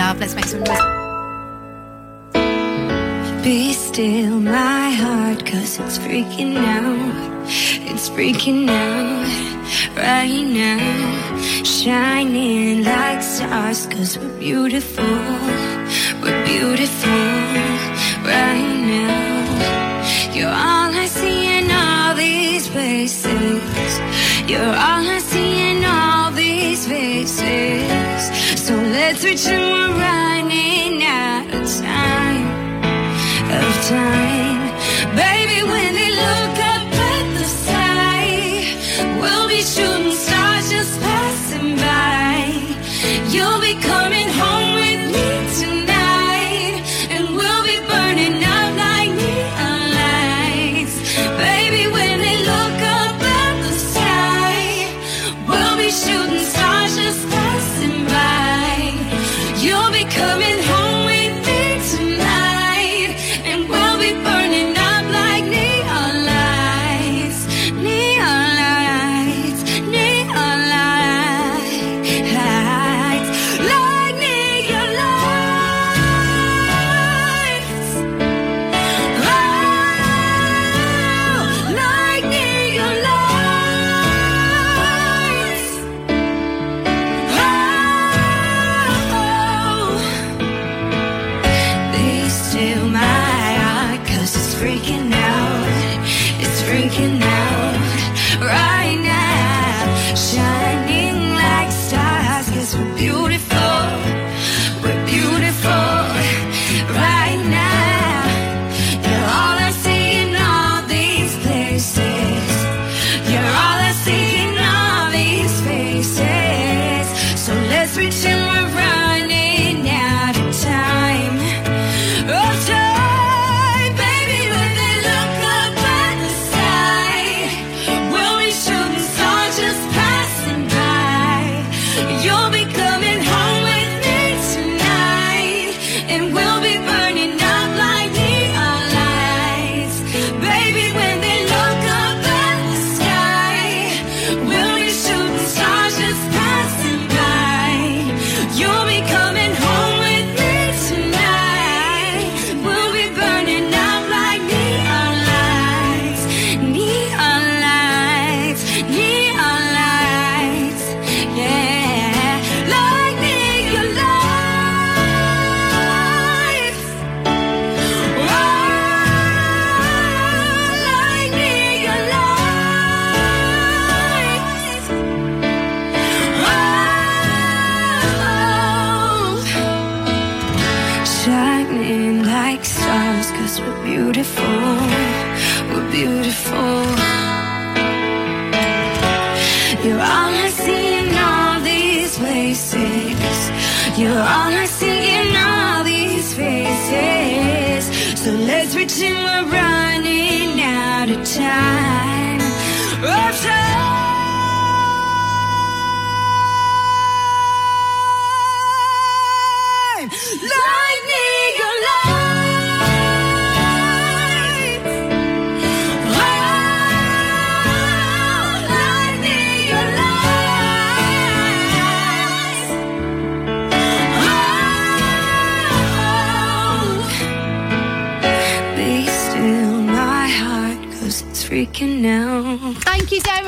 love. Let's make some noise. Be still my heart, 'cause it's freaking out. It's freaking out right now. Shining like stars, 'cause we're beautiful. We're beautiful right now. You're all I see in all these places. You're all I see in all these faces. So let's pretend we're running out of time. Baby, when they look up at the sky, we'll be shooting stars just passing by. You'll be coming home with me tonight, and we'll be burning up like neon lights. Baby, when they look up at the sky, we'll be shooting stars just passing by. You'll be coming home with me tonight, and we'll be burning up like neon lights, neon lights, neon lights, like neon lights, oh, like neon lights, oh. Be still my heart, 'cause it's freaking out. It's freaking out right now. Shining like stars, 'cause we're beautiful. We're beautiful right now. You're all I see in all these places. You're all I see in all these faces. So let's pretend we're running out of time. Of time, baby, when they look up at the sky, we'll be shooting stars just passing by. You'll be coming home with me tonight, and we'll be burning up like neon lights. Baby, when they look up at the sky, we'll be shooting stars just passing by. You'll be coming home with me tonight. We'll be burning up like neon lights, neon lights, neon lights, yeah, like neon lights, oh, like neon lights, oh. Shining like stars, 'cause we're beautiful. We're beautiful. You're all I see in all these places. You're all I see in all these faces. So let's pretend we're running out of time. Of time. Like neon lights, oh, like neon lights, oh. Be still my heart, 'cause it's freaking out. Thank you, Derek.